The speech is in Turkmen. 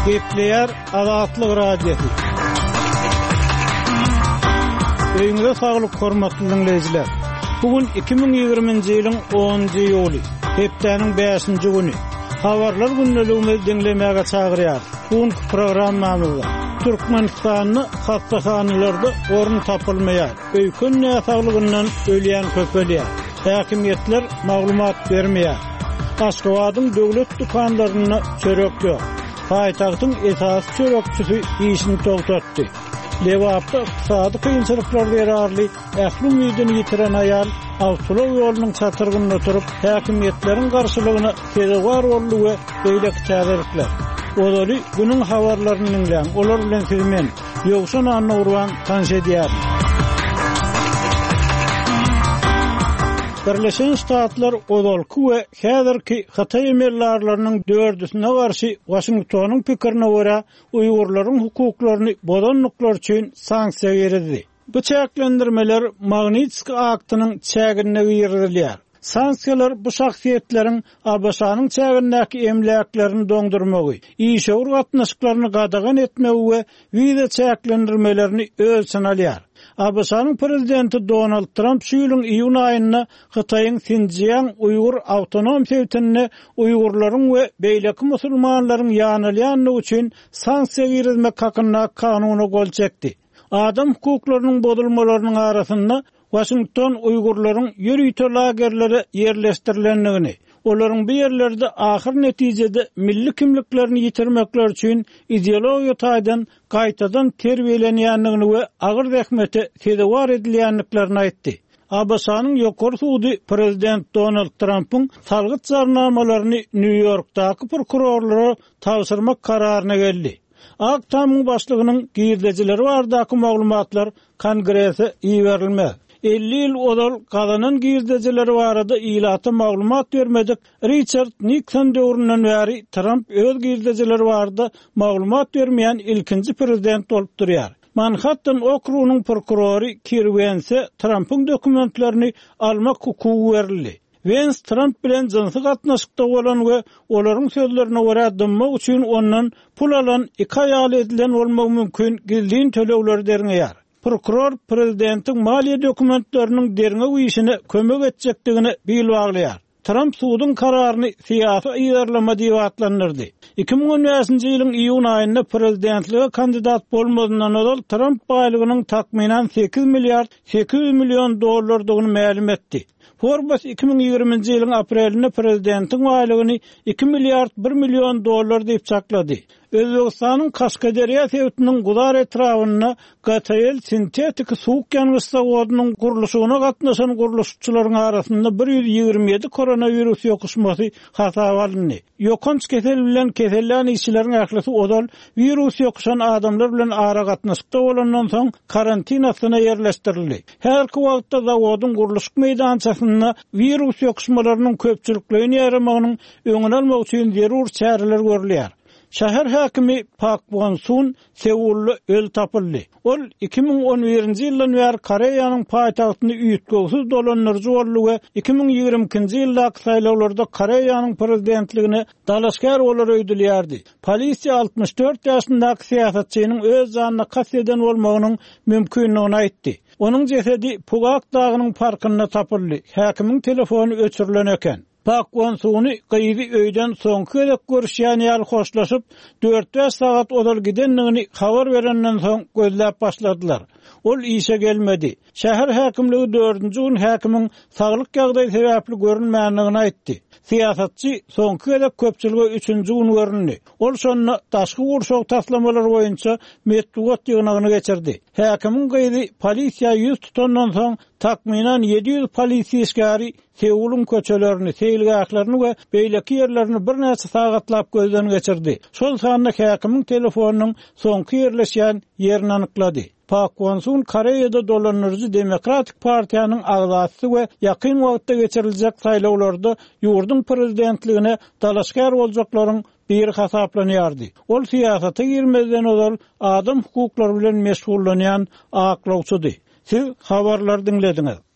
Gepleyer Azatlyk radiosu. Öýüňize saglyk hormatly dinleýijiler. Bugün 2020-nji ýylyň 10-njy ýuly, hepdeniň 5-nji güni. Habarlar gündeligini dinlemäge çagyrýar. Bu programmamyzda Türkmenistanyny hastahanalerde orun tapylmaýar. Öýkün näsaglygyndan ölýän köpelýär. Häkimetler maglumat bermeýär. Aşgabatyň döwlet dukanlaryna çörek ýok. Paýtagtyň esas çörekçisi işini togtatdy. Lewapda iqtisady kynçylyklar berarly ähli ümidini ýitiren aýal awtomobil ýolunyň çatyrgyna oturup häkimetleriň garşylygyna tezewar boldy we beýlek täzelikler. Oları günün habarlaryny dinleýän, olar bilen sizmen ýoksa anna urwan tanşedýär. Birleşen Ştatlar odolky we häzirki Hatay emellarlarynyň dördüsine garşy Washingtonyň pikirine görä Uýgurlaryň hukuklaryny bozanlyklar üçin sanksiýa berdi. Bu çäklendirmeler Magnitski aktynyň çägine girilýär. Sanksiýalar bu şahsiýetleriň Abaşanyň çägindäki emlaklerini doňdurmagy, işe gatnaşyklaryny gadagan etmegi we wiza çäklendirmelerini ölçen alýar. Abaşanyň prezidenti Donald Trump şu ýylyň iýun aýynda Hitaýyň Xinjiang Uýgur awtonom sewtine Uýgurlaryň we beýleki musulmanlaryň ýanylýanlygy üçin sanksiýa girilmek hakynda kanuny gol çekdi. Adam hukuklarynyň bozulmalarynyň arasynda Washington Uýgurlaryň ýürüýte lagerlere ýerleşdirilenligini, olaryň bu ýerlerde ahir netijede milli kimliklerini ýitirmekler üçin ideologiýa taýdan gaýtadan terbiýelenýänligini we agyr zähmete tezewar edilýänliklerini aýtdy. Abaşanyň ýokary sudy prezident Donald Trump'yň salgyt jarnamalaryny New Yorkdaky prokurorlara tapşyrmak kararyna geldi. Aktamyň başlygynyň girdejileri bardaky maglumatlar Kongresse iýerilmez. 50 ýyl odal galanan girdejileri barada ilata maglumat bermedik. Richard Nixon döwründen bäri Trump öz girdejileri barada maglumat bermeýän ilkinji prezident bolup durýar. Manhattan okrugynyň prokurory Kirk Vance Trump'yň dokumentlerini almak hukuky berildi. Vance Trump bilen jinsy gatnaşykda bolan we olaryň sözlerine görä dymmak üçin ondan pul alan iki aýal edilen bolmagy mümkin gizlin төлewleri derňeýär. Prokuror prezidentiň maliýe dokumentleriniň derňe güýşine kömek etjekdigini bilip aglaýar. Trump sudyň kararyny syýasy ýerleme diýip atlandyrdy. 2015-nji ýylyň iýun aýynda prezidentlige kandidat bolmadydan öňe Trump baýlygynyň takminan 8 milliard 800 milyon dollardygyny ma'lum etdi. Forbes 2020-nji ýylyň aprelinde prezidentiň baýlygyny 2 milliard 1 milyon dollar diýip çaklady. Özbegistanyň Kaşgaderýa sewtiniň Gudar etrawyna GTL sintetik suwuk ýangys zawodynyň gurulşyna gatnaşan guruluşçylaryň arasynda 127 koronavirus ýokuşmasy hasaba alındy. Ýokanç kesel bilen kesellän işçileriň ählisi odal virus ýokuşan adamlar bilen ara gatnaşykda bolandan soň karantinasyna ýerleşdirildi. Her wagtda zawodyň guruluşyk meýdançasyna virus ýokuşmalarynyň köpçüliklerini ýaramagynyň öňüne almak üçin zerur çäreler görülýär. Şäher häkimi Park Won-sun Seulda öl tapyldy. Ol 2011-nji ýyldan bäri Koreýanyň paýtagtyny üýtgesiz dolanyrjy boldy we 2022-nji ýyldaky saýlawlarda Koreýanyň prezidentligine dalaşgar bolar öýdülýärdi. Polisiýa 64 ýaşyndaky siýasatçynyň öz janyna kasd eden bolmagynyň mümkinligini aýtdy. Onuň jesedi Pugak dagynyň parkynda tapyldy. Häkimiň telefonu öçürilen eken. Park Won-suny gyýdy öýden soňky gezek görüşýän ýaly hoşlaşyp 4-5 sagat odal gidenligini habar berenden soň gözläp başladylar. Ol işe gelmedi. Şäher häkimligi 4-nji gün häkimiň saglyk ýagdaýy sebäpli görünmänligini aýtdy. Siýasatçy soňky gezek köpçülige 3-nji gün göründi. Ol şonu taşky urşak taslamalar boýunça medeniýet ýygynyny geçirdi. Häkimiň gyýdy polisiýa 100 tutandan soň takminan 700 polisiýa işgäri Seulun köçelerini, seýilgäklaryny we beýleki ýerlerini bir näçe sagatlap gözden geçirdi. Şol sanda häkimiň telefonunyň soňky ýerleşýän ýerini anyklady. Park Won-sun Koreýada dolanyrjy Demokratik partiýanyň agzatçy we ýakyn wagtda geçiriljek saýlawlarda ýurdun prezidentligine dalaşgar boljaklaryň biri hasaplanýardy. Ol siýasata girmezden odal adam hukuklary bilen meşgullanýan aklawçydy. Siz habarlar dinlediňiz.